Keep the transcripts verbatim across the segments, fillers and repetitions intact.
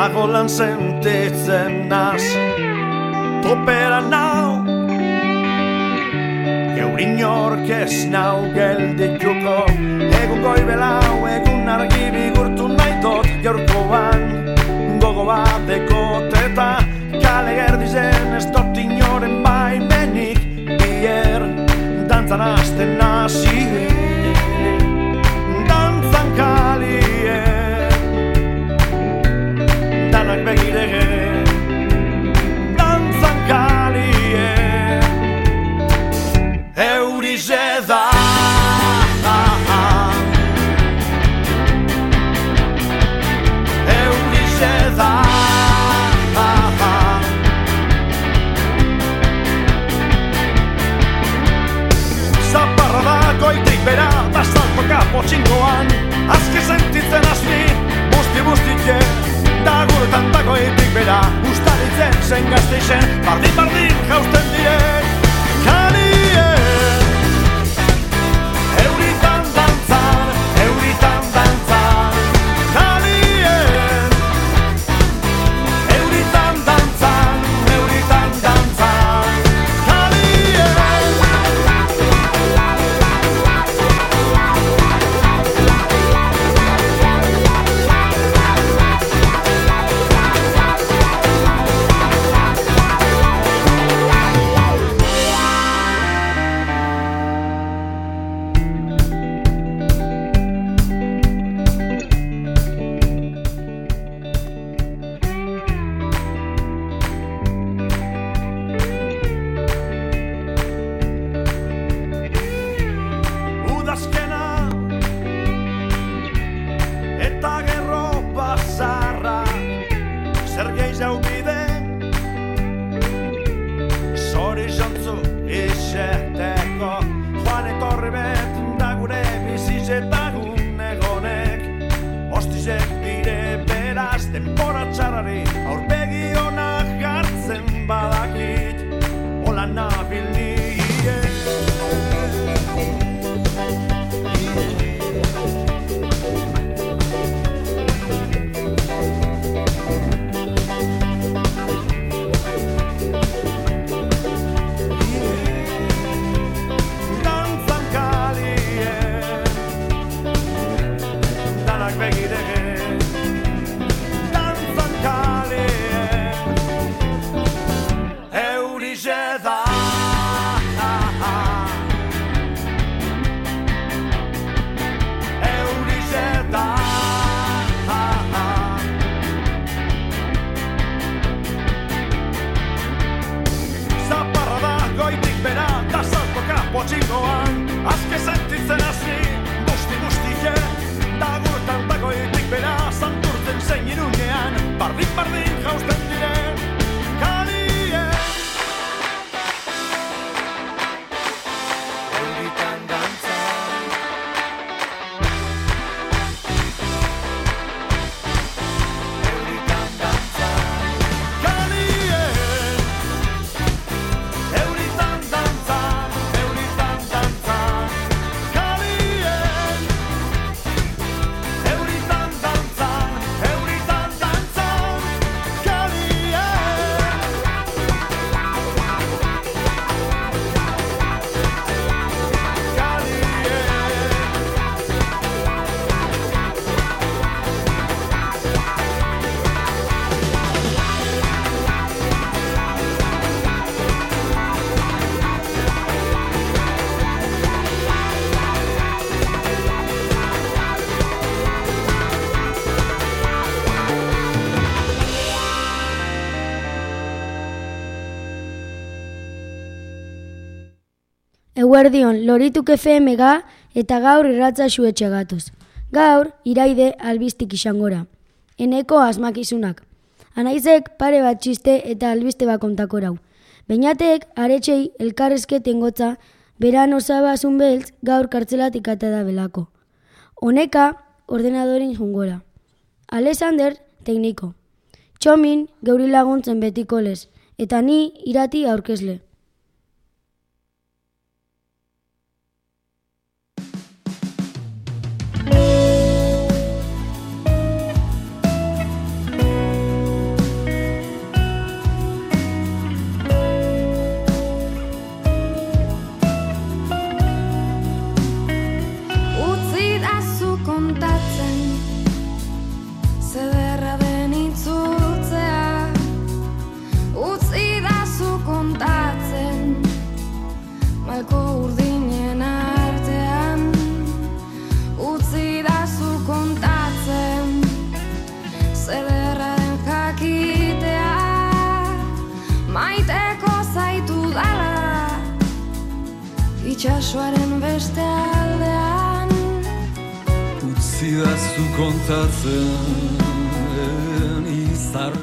Pagolan sentitzen naz Topera nau Geurinork ez nau geldituko Egun goibelau, egun argi bigurtu nahitot Gaurkoan gogo bateko teta Kale gerdizen ez dut inoren baimenik Bier dantzan azten nazi Dantzan kalien Danak begirege Dantzan kalien Eurize da Eurize da Zaparra da goitik bera da saltoka potxingoan Azke sentitzen azni busti-bustike Da guretan da goitik bera Ustaritzen zen gazteizen Bardin-bardin jausten diren Kalien Euritan dantzan, euritan dantzan Kalien Euritan dantzan, euritan dantzan Kalien Eguerdion, Lorituk F M ga eta gaur irratza xuetxe gatoz. Gaur, iraide albistik izangora. Eneko asmakizunak. Anaizek pare bat txiste eta albiste bat kontakorau. Beñatek aretxei elkarrezketen gotza beran osaba zunbeltz gaur kartzelatik ata da belako. Honeka ordenadorin jungora. Alexander tekniko. Txomin geuri laguntzen betiko lez. Eta ni irati aurkezle. Utzidazu kontatzen izarren.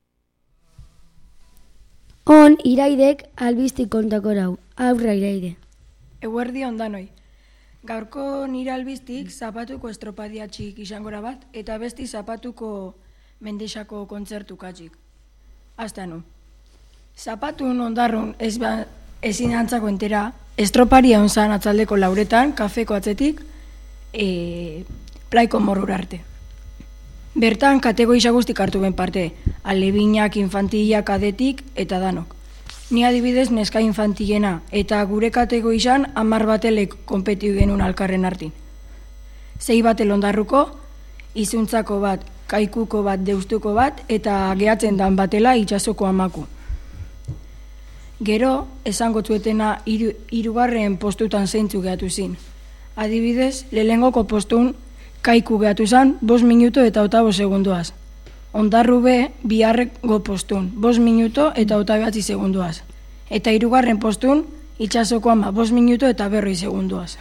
On, Iraidek albiztik kontako rau. Aurra, Iraide. Eguerdi ondanoi. Gaurko nire albiztik zapatuko estropadia txik izangora bat, eta besti zapatuko mendexako kontzertu katxik. Hasta nu. Zapatun ondarrun ez ba, ezin antzako entera, estroparia onzan atzaldeko lauretan, kafeko atzetik, e, plaiko morrur arte. Bertan kategoria guztik hartu ben parte, alebinak, infantila, kadetik eta danok. Ni adibidez neska infantilena eta gure kategorian hamar batelek konpetiu genuen alkarren artin. Sei batel ondarruko, izuntzako bat, kaikuko bat, deustuko bat eta gehatzen dan batela itxasoko amaku. Gero, esango zuetena hiru, hirugarren postutan zeintzu gehatu zin. Adibidez, lehengoko postun kaiku gehatu zan, bost minuto eta ota bost segundoaz. Ondarru be, biharreko postun, bost minuto eta ota behatzi segundoaz. Eta hirugarren postun, itxasoko ama, bost minuto eta berroi segundoaz.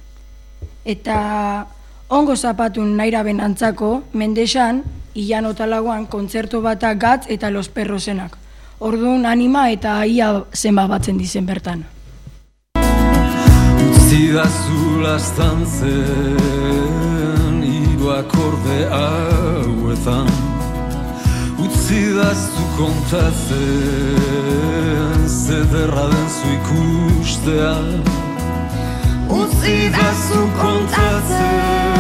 Eta ongo zapatun naira benantzako, mendexan, ilan otalagoan kontzertu bata gatz eta los perrosenak. Orduan anima eta ia zenba batzen dizen bertan. Utzidazu lastantzen hiru akorde hauetan. Utzidazu kontatzen zederra den zu ikustea. Utzidazu kontatzen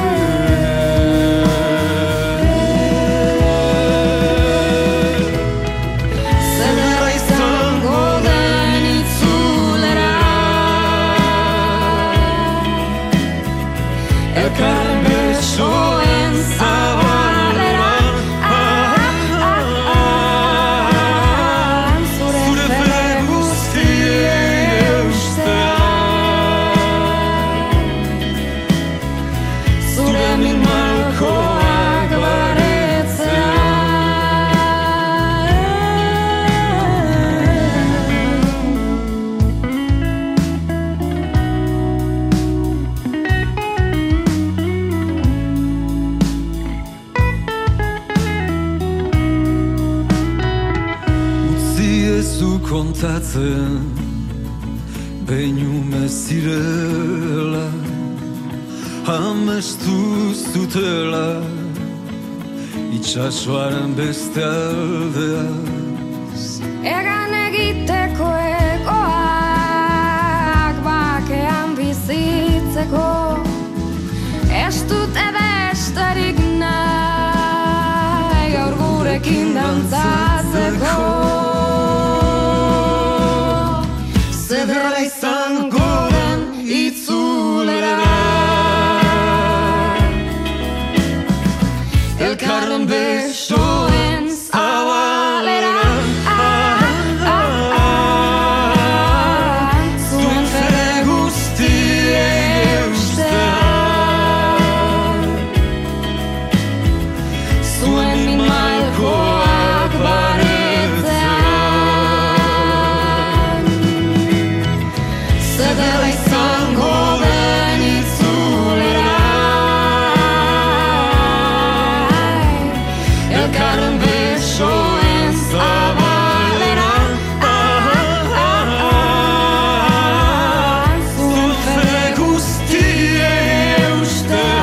zederra izango den itzulera. Elkarren besoen zabalera. Zure fede guztiei eustea. Zure min malkoak baretzea. Utziezu kontatzen beinume zirela, amestu zutela itxasoaren beste aldeaz. Egan egiteko egoak bakean bizitzeko, ez dute besterik nahi gaur gurekin dantzatzeko. Zederra izango den itzulera. Elkarren besoen zabalera. Zuen fede guztiei eustea. Zuen min malkoak baretzea. Zederra izango den itzulera. Elkarren besoen zabalera. Zuen fede guztiei eustea.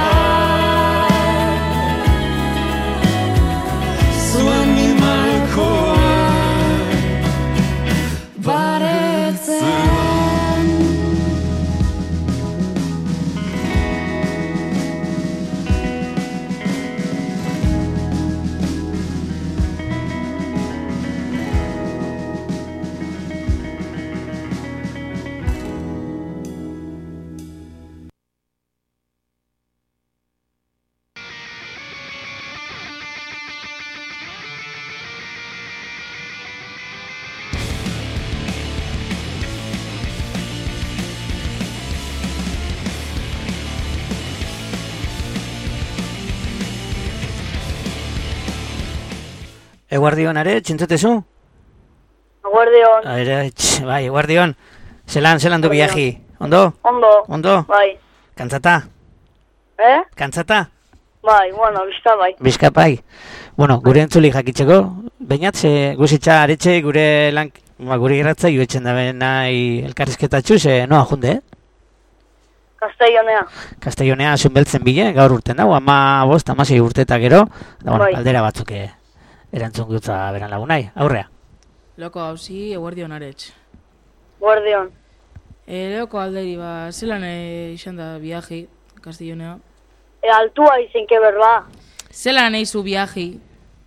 Zuen min malkoak baretzea. Eguardion, are, txintzetezu? Eguardion. Are, tx, bai, eguardion. Zelan, zelan du biaji? Ondo? Ondo. Ondo? Bai. Kantzata? Eh? Kantzata? Bai, bueno, bizka bai. Bizka bai. Bueno, gure entzuli jakitzeko, bainat, ze guzitza aretxe gure lan, ba, gure irratza joetzen da nahi elkarrizketatxu, ze noa junde, eh? Castellonea. Castellonea zunbeltzen bile, gaur urten dago, ama bost, amasei urte eta gero, da, bueno, Bai. aldera batzuk eh, erantzun gutza beran lagunai, aurrea. Loko hauzi, eguerdion aretx. Guardion. E, Leoko alderi, ba, zelan e, izan da viaji, Castellonea. E, altua izinke berba. Zelan eizu viaji?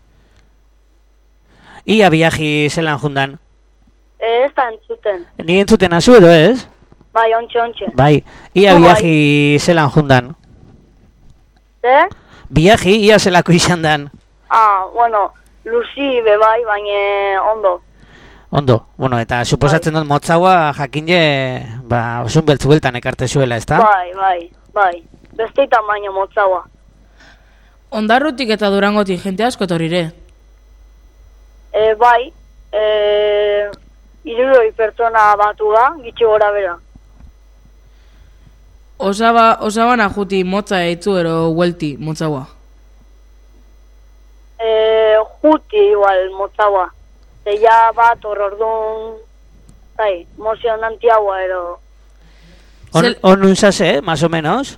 Ia biaji zelan jundan. E, ez da entzuten. Ni entzuten azu edo ez? Bai, ontxe, ontxe. Bai, ia Bai. biaji zelan jundan. Ze? Biaji ia zelako izan dan. Ah, bueno, Luzi be bai, baina ondo. Ondo, bueno, eta suposatzen dut motzaua jakine, ba, osun beltzu beltan ekarte zuela, ezta? Bai, bai, bai. Beste tamaino motzaua. Ondarrutik eta Durangotik jente asko etorrire. E, bai, e, hirurogei pertsona batu da, gitxi gora bera. Osaba, osabana juti motza eitzu ero huelti motzaua. E, juti igual motzaua. Zeia bat hor orduan, zai, emozionantiagoa ero. On, Zel- on unzase, eh, más o menos?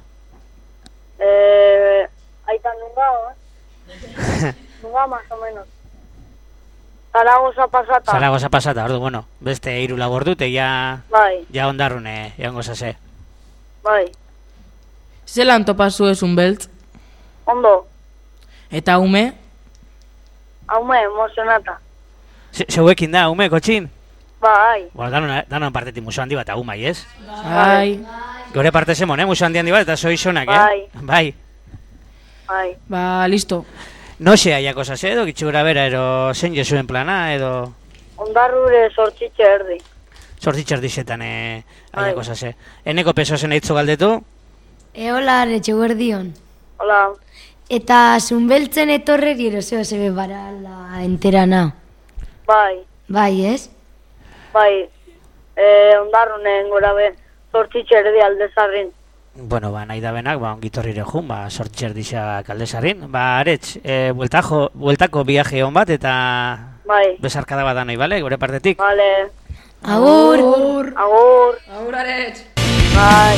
Eh, aita nunga, eh? Nunga, más o menos. Zaragoza pasata. Zaragoza pasata, ordu, bueno, beste hiru labor dute, ja, Bai, ja ondarrune, egongo zase. bai. Zelan topazu esun beltz? Ondo, Eta ume? haume, emozionata. Se, zeuekin da, ume, kotxin? Bai, Bueno, danon, danon partetik muso handi bat, agumai, ez? Bai. Gore parte zemon, eh, muso handi handi bat, eta zoi sonak, eh? Bai. Bai. bai. Ba, listo. No xe aiako zase, edo, gitxura bera, ero, zen jesuen plana, edo, Ondarrure sortxitxe erdi. sortitxer dizetan, eh, Bai. aiako zase. Eneko peso zen eitzu galdetu? E, hola, aretxe, guardion. Hola, Eta zunbeltzen etorreri eroseo zebe barala enterana. bai, Bai, ez? bai. Eh, ondarrunen gora be, sortxitxe erdi aldezarrin. Bueno, ba, nahi da benak, ba, ongitorrire jun, ba, sortitxer dizak aldezarrin. Ba, aretz, e, bueltajo, bueltako viaje hon bat, eta Bai, besarkada bat danoi, bale, gure partetik? vale. Agur! Agur, Agur aretx! bai.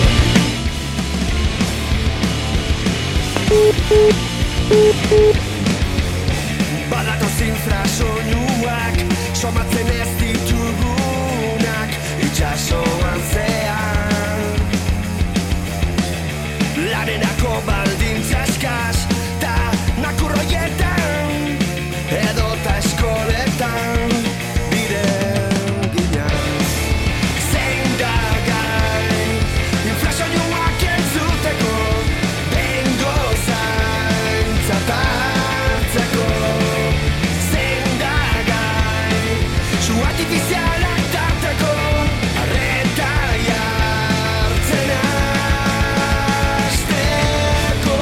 Badatoz infrasoinuak somatzen ez ditugunak itxasoan zean lanerako baldintza eskaz ta nakurroietan edota eskoletan biren ginean zein da gai infrasoinuak entzuteko bengo zaintzata artifizialak tarteko arreta jartzen hasteko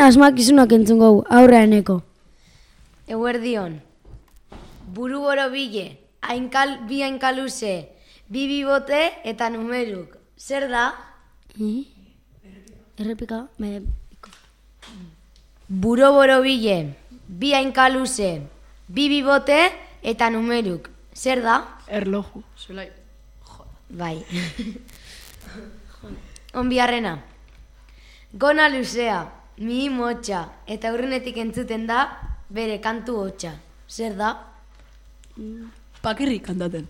asmakizunak entzun gau, aurra eneko. Eguerdion. Buru borobile, ainkal, bi ainkaluze, bi bibote eta numeruk. Zer da? I? Errepika? Me... Buru borobile, bi ainkaluze, bi bibote eta numeruk. Zer da? Erloju. Zelai. Bai. Onbiarrena. Gona luzea, mi motxa, eta urrunetik entzuten da bere kantu hotxa. Zer da? Pakirri kantaten.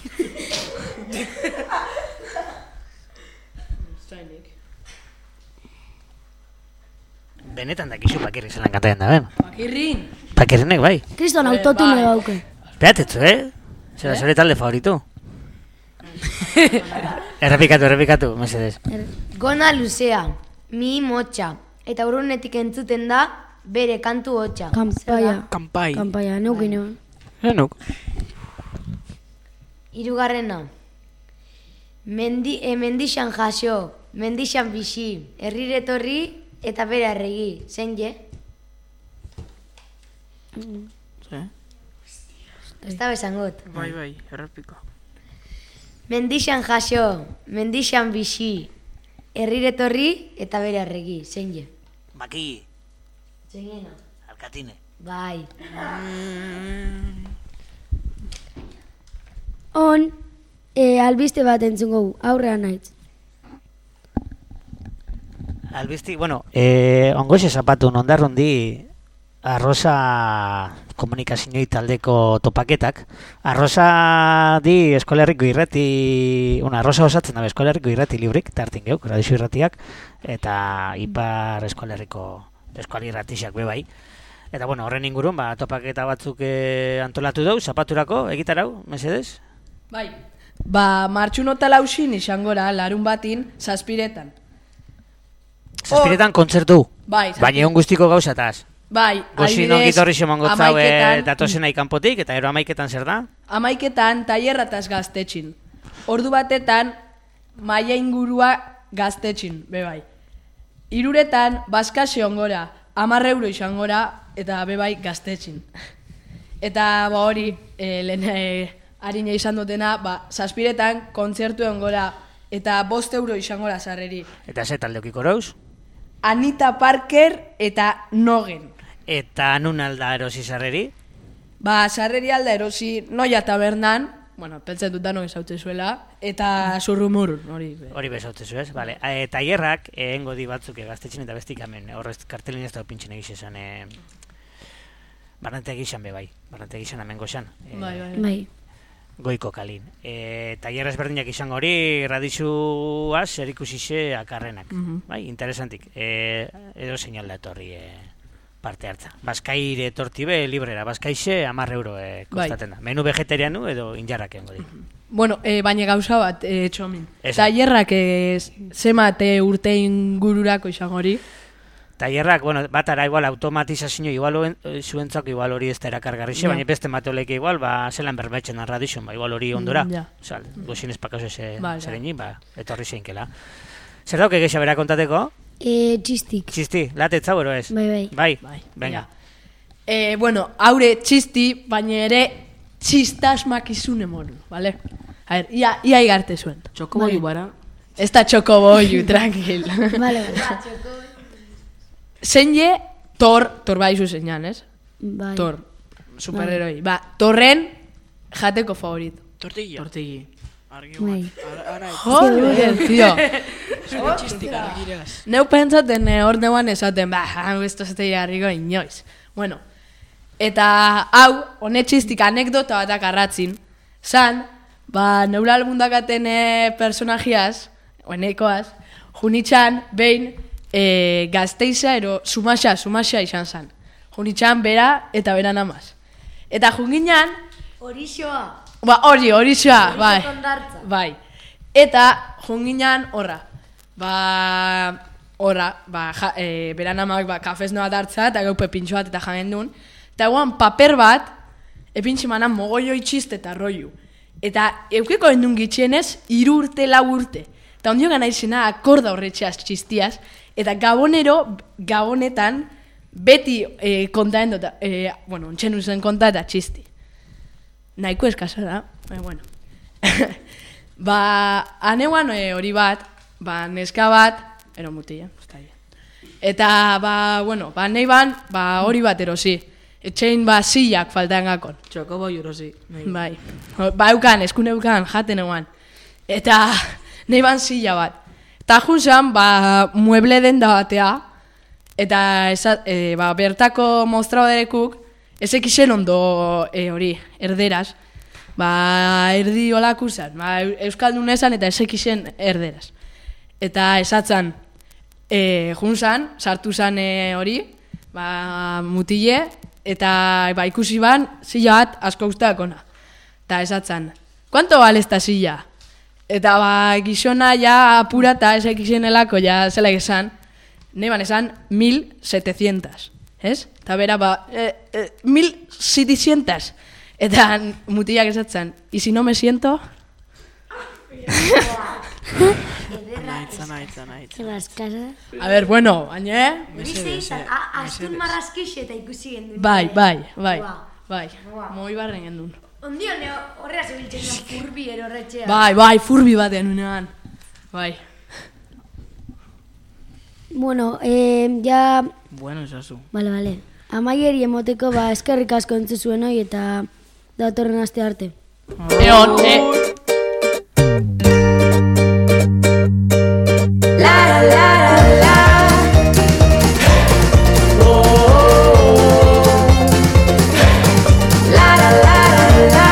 Benetan dakizu pakirri zelan kantaten da, ben? Pakirrin. Pakirrinek, bai. Kriston autotune gauke. Beatetzu, eh? Zera zure talde favoritu. Errepikatu, errepikatu, mesedez. Gona luzea, mi motxa, eta urrunetik entzuten da bere kantu hotxa. Kampaia. Kampai. Kampaia, neukin egon. Enuk. Hirugarrena. Mendi, e, mendixan jaso, mendixan bixi, herriretorri eta bere arregi. Zein je? Zer? Ez da besangot. Bai, bai, errepiko. Mendixan jaso, mendixan bixi, herriretorri eta bere arregi. Zein je? Maki, Zeinena. alkatine. Bai. On, e, albiste bat entzun gau, aurrean naitz. Albizti, bueno, eh, ongoxe zapatu nondarrundi arroza komunikazioi taldeko topaketak. Arroza di eskolarriko irrati, una, arroza osatzen dabe eskolarriko irrati librik, tartin geuk, radixo irratiak, eta ipar eskolarriko eskuali irratixak be bai. Eta bueno, horren ingurun, ba, topaketa batzuk eh, antolatu dau, zapaturako, egitarau, mesedez? Bai, ba, martxun eta lausin izangora, larun batin, zazpiretan. Zazpiretan kontzertu, Bai, baina egon guztiko gauzataz. Bai, Gozin ongi torri xemongotzau amaiketan- datozen aikanpotik, eta ero amaiketan zer da? Amaiketan tailerrataz gaztetxin. Ordu batetan maila ingurua gaztetxin, be bai. Iruretan baskase ongora, hamar euro izangora eta be bai gaztetxin. Eta ba hori, e, lehen e, harina izan dutena, ba, zazpiretan kontzertu ongora eta bost euro izangora sarreri. Eta ze taldeokik orauz? Anita Parker eta Nogen. Eta nun alda erosi sarreri? Ba, sarreri alda erosi noia tabernan, bueno, pentsen dut danok ezaute zuela, eta zurrumurun, hori. Hori bezautze zu ez, bale. E, tailerrak, ehengo di batzuk gaztetxen eta bestik hemen, horrez kartelin ez da pintxen egiz esan, e, barnante egizan be bai, barnante egizan hemen goxan. E, Bai, bai. Bai. Goiko kalin. E, tailer ezberdinak izango hori, radixuaz, zer ikusixe akarrenak. Mhm. Bai, interesantik. E, edo seinal da etorri e, parte hartza. Baskaire tortibe librera, baskaixe hamar euro e, kostaten da. Menu vegetarianu edo injarrak egongo di. Bueno, e, baina gauza bat, e, txomin. Esan. Tailerrak e, zemat e, urte ingururako izango hori. Tailerrak, bueno, batara igual automatizazio igual oen- zuentzako igual hori ez da erakargarrixe, Ja. baina beste matoleke igual, ba, zelan berbetzen da radixon, ba, igual hori ondora. Mm, ja. Osea, gozin espakazo ze, Bai, bai. zerenin, ba, etorri zeinkela. Zer dauke gehiago bera kontateko? E, txistik. Txisti, latetzau ero ez? Bai, bai. Bai, Bai, venga. E, bueno, haure txisti, baina ere txistasmakizune moru, vale? A ver, ia, ia igarte zuen. Txokoboiu bara. Ez da txokoboiu, tranquil. Bale, bale. Zein je, Thor, Thor baizu zeinan, ez? Bai. Thor, superheroi. Ba, Thorren jateko favorito. Tortilla. Tortigi. Argi Bai. Joder, tío. txistik argiraz. Neu pentsaten eh, hor neuan esaten, ba, hau ez tozete jarriko inoiz. Bueno, eta hau, honetxistik anekdota batak arratzin, zan, ba, neula albundakaten eh, personajiaz, oenekoaz, junitxan, behin, eh, gazteiza, ero, sumaxa, sumaxa izan zan. Junitxan, bera eta beran amaz. Eta junginan, Horixoa. ba, hori, hori xa, bai. kondartza. Bai. Eta junginan horra. Ba, horra, ba, ja, e, beran amak ba, kafez bat hartza eta gau pepintxo bat eta jamen duen. Eta guan paper bat, epintxe manan mogoio itxiste eta roiu. Eta eukeko endun gitxienez, iru urte, lau urte. Eta ondio gana izena akorda horretxeaz txistiaz. Eta gabonero, gabonetan, beti eh, kontaen dut, eh, bueno, ontsen uzen konta eta txisti. Nahiko eskasa da, eh, bueno. Ba, aneuan hori bat, ba, neska bat, ero mutila, eta, ba, bueno, ba, nahi ban, ba, hori bat erosi. Etxein, ba, zillak faltan gakon. Txoko bai erosi. Bai, ba, eukan, eskun eukan, jaten euan. Eta, nahi ban zilla bat. Eta junzan, ba, mueble den da batea, eta esa, e, ba, bertako mostradorekuk, ezek izen ondo e, hori, erderaz, ba, erdi olako zan, ba, euskaldun esan eta ezek izen erderaz. Eta esatzen, e, junzan, sartu zan e, hori, ba, mutile, eta ba, ikusi ban, zilla bat asko usteak ona. Eta esatzen, ¿cuánto vale esta silla? Eta ba, gizona ja apurata ezek izenelako, ja zela esan, neban esan, mil setecientas, ez? Eta bera, ba, eh, eh, mil setecientas. Eta mutilak esatzen, ¿y si no me siento? Naitza, naitza, naitza. A ver, bueno, baina, Biste izan, astun marrazkix eta ikusi gendun. bai, bai, bai, bai, moi barren gendun. Ondio, horrea zebiltzen da furbi erorretxea. Bai, bai, furbi baten unean, bai. Bueno, eh, ja... Bueno, esazu. Bale, bale. Amaieri emoteko, ba, eskerrik asko entzu zuen hoi eta datorren aste arte. Eon, eh... La la la la. La la la la.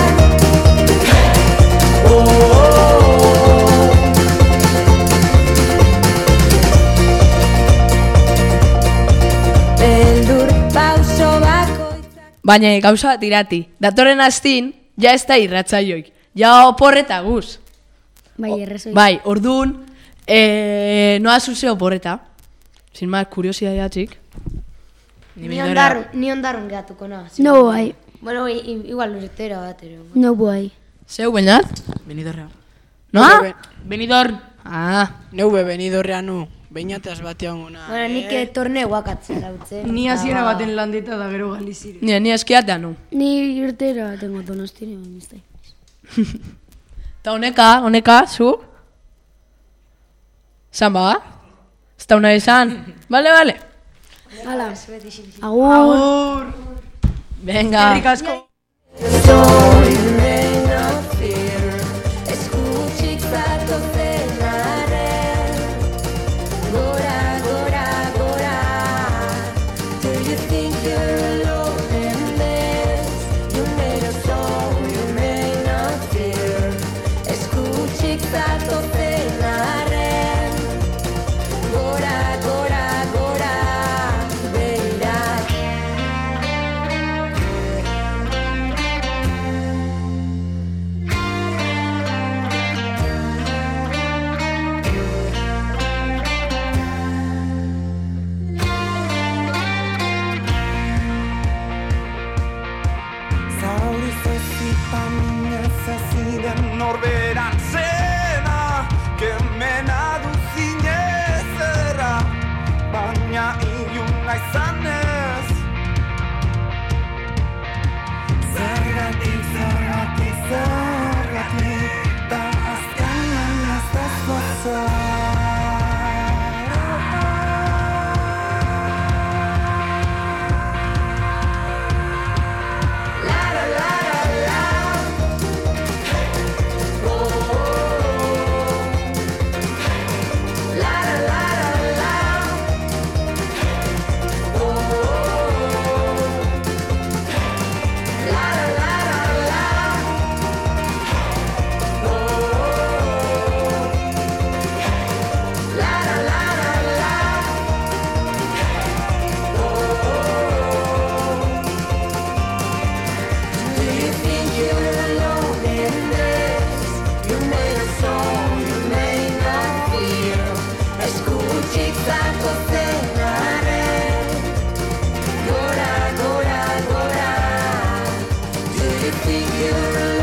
Beldur pauso bakoitzak. Baina gauza bat irati, datorren astin, ja ez da irratzaioik, ja oporreta guz. Bai, errezoi. Bai, orduan, eh, noa zuze oporreta, sin más, kuriosidadea txik. Ni ondarrun, ni ondarrun gehatuko na. No, bai. Bueno, i- i- igual urtero batero. No, bai. Zeu, bainat? Benidorrea. Noa? Benidorn. Ah. Neube benidorrea nu, bainateaz batean gona. Bueno, nik eh? torneoak atzera utze. Ni hasiera baten landeta da gero galizire. Ni, ni eskiatea nu. Ni irtera tengo donostire, niztai. Eta honeka, honeka, zu? Zan ba? Ez da una esan? Bale, bale. Hala, agur. Venga. Herrik asko. Eskutsik zatozen arren. Gora, gora, gora. Do you think you're alone in this? You made a song you may not fear. Eskutsik zatozen arren. Gora, gora, gora. Beira. Zauri zezipan inezaziren norberan zena, kemena duzinezera, baina iluna izanez. Zergatik, zergatik, zergatik, da azkenan ez da zoazera. Gora, gora, gora. Do you think you're